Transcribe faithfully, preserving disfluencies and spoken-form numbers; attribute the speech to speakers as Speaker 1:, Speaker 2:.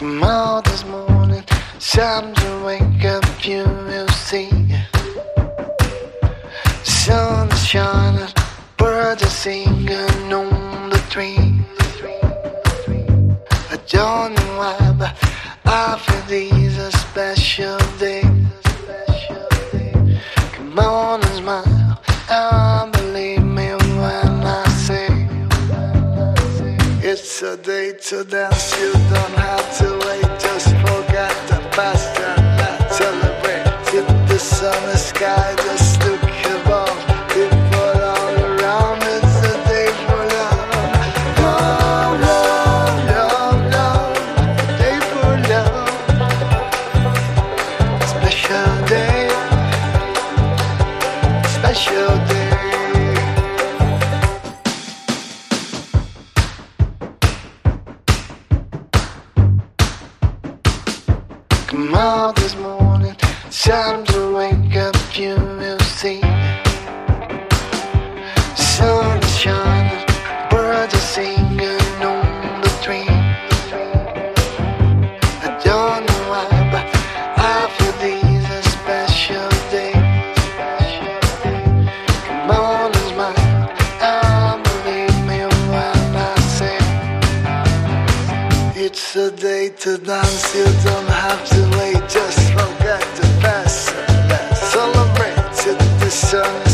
Speaker 1: Come out this morning, time to wake up, you will see. Sun is shining, birds are singing on the tree. I don't know why, but I feel this a special day. Come on and smile, and believe me when I say it's a day to dance, you don't have to wait, just forget the past and let's celebrate. Hit the sun, the sky, just look above. People all around, it's a day for love. Love, love, love, love, a day for love. Special day, special day. Come out this morning, time to wake up, you will see. Sun is shining, birds are singing on the tree. I don't know why, but I feel this a special day. Come on and smile, and believe me when I say it's a day to dance, you don't have to wait, just forget the past and let's celebrate till the sun is